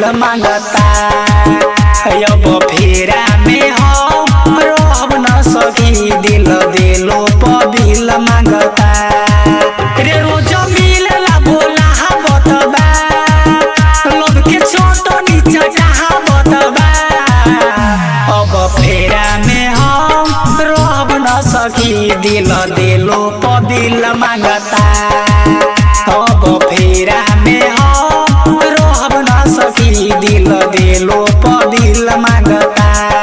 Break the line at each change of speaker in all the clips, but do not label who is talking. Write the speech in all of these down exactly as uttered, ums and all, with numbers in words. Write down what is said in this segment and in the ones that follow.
दिल मांगता अब फेरा में हम रहब न सकी दिल दिलो पबिल मांगता रे रोज मिलला बोला बतबा लब के छोट नीचा जहा बतबा अब फेरा में हम रहब न सकी दिल दिलो पबिल मांगता अब फेरा में हम रहब न सकी दिल दिलो पबिल मांगता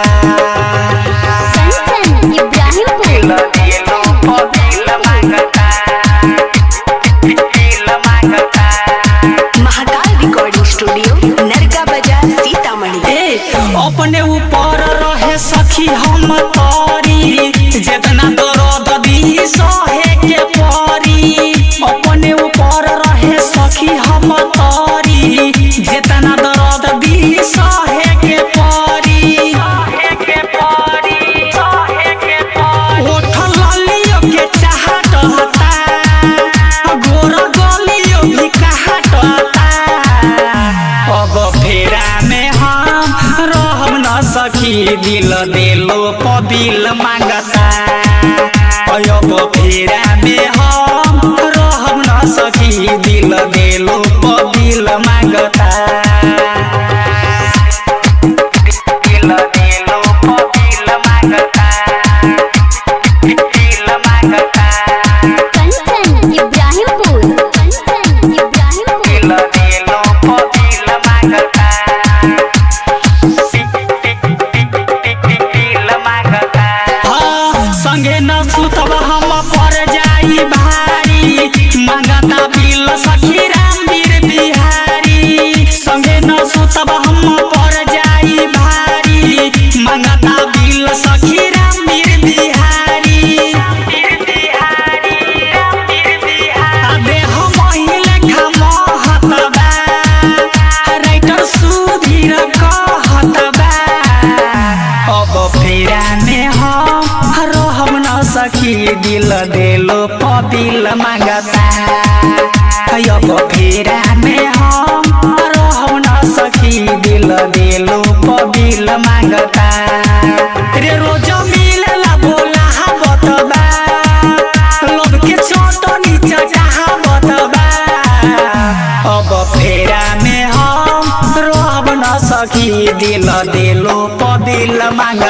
अपने ऊपर रहे सखी हम तोरी जितना दर्द दी सहे के परी अपने ऊपर रहे सखी हम तोरी जितना दर्द दी सहे के परी सहे के परी सहे के परी ओठ ललियो के चाहत हता गोर गलियो भी कहत हता अब फेरा में हम रहब न सखी दिल दिलो पबिल मांगता अब फेरा में हम रहब न सखी दिल दिलो पबिल मांगता दिल दिलो पबिल मांगता दिल मांगता
कंचन इब्राहिमपुर कंचन इब्राहिमपुर
दिल दिलो पबिल मांगता संगे न सुतब हम पर जाई भारी मांगता बिल सखी रामवीर बिहारी संगे न सुतब हम पर जाई भारी मांगता बिल सखी रामवीर बिहारी अबे हम अहिले खमहतबा राइटर सुधीर कहतबा अब फेरा में हम रहब न सखी दिल दिलो पबिल मांगता अब फेरा में हम रहब न सखी दिल दिलो पबिल मांगता रे रोज मिलला बोला बतबा लब के छोट नीचा जहा बतबा अब फेरा में हम रहब न सखी दिल दिलो पबिल मांगता।